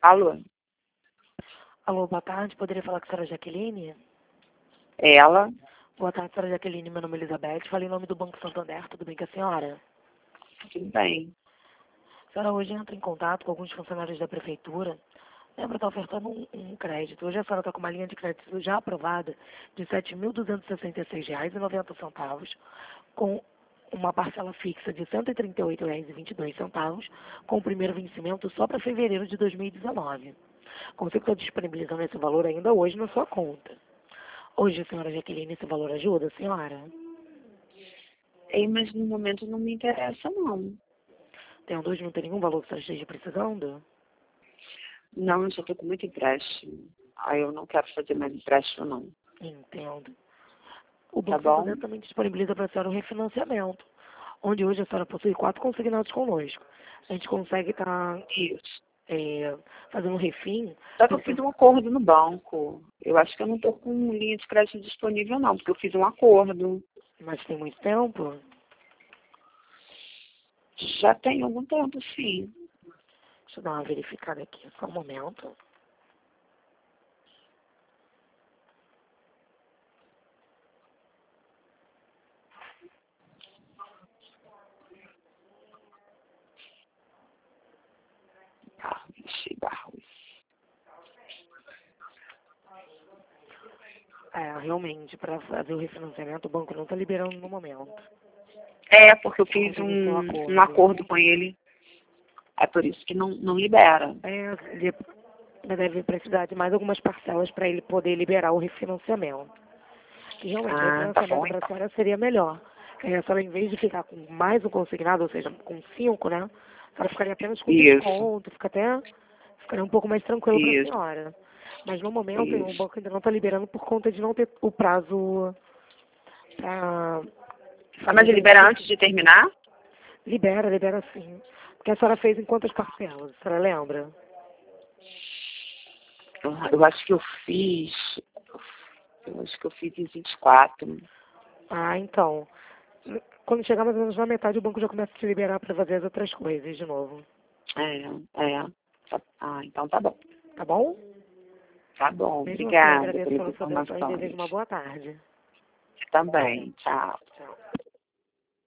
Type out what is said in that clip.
Alô? Alô, boa tarde. Poderia falar com a senhora Jaqueline? Ela? Boa tarde, senhora Jaqueline. Meu nome é Elizabeth. Falei em nome do Banco Santander. Tudo bem com a senhora? Tudo bem. A senhora hoje entra em contato com alguns funcionários da prefeitura. Lembra, está ofertando um crédito. Hoje a senhora está com uma linha de crédito já aprovada de R$ 7.266,90, com uma parcela fixa de R$ 138,22, com o primeiro vencimento só para fevereiro de 2019. Consigo estar disponibilizando esse valor ainda hoje na sua conta. Hoje, senhora Jaqueline, esse valor ajuda, senhora? Ei, mas no momento não me interessa, não. Tendo hoje não tem nenhum valor que você esteja precisando? Não, eu já estou com muito empréstimo. Aí eu não quero fazer mais empréstimo, não. Entendo. O Tá Banco bom? Santander também disponibiliza para a senhora um refinanciamento, onde hoje a senhora possui 4 consignados conosco. A gente consegue estar Isso. fazendo um refim. Só que eu fiz um acordo no banco. Eu acho que eu não estou com linha de crédito disponível, não, porque eu fiz um acordo. Mas tem muito tempo? Já tem algum tempo, sim. Deixa eu dar uma verificada aqui, só um momento. Barros. Realmente, para fazer o refinanciamento, o banco não está liberando no momento. É, porque eu fiz Conta do seu um acordo com ele. É por isso que não libera. Ele deve precisar de mais algumas parcelas para ele poder liberar o refinanciamento. Que realmente o Tá bom, refinanciamento para a senhora seria melhor. A senhora, em vez de ficar com mais um consignado, ou seja, com 5, né? A senhora ficaria apenas com Isso. desconto, ficaria um pouco mais tranquilo para a Isso. senhora. Mas no momento o Isso. banco ainda não está liberando por conta de não ter o prazo para... Mas libera antes de terminar? Libera sim. Porque a senhora fez em quantas parcelas? A senhora lembra? Eu acho que eu fiz em 24. Então. Quando chegar mais ou menos na metade, o banco já começa a te liberar para fazer as outras coisas de novo. Então tá bom. Tá bom? Tá bom, Mesmo assim, obrigada agradeço pelas pela sua atenção e informações. desejo uma boa tarde. Também, tchau. Tchau.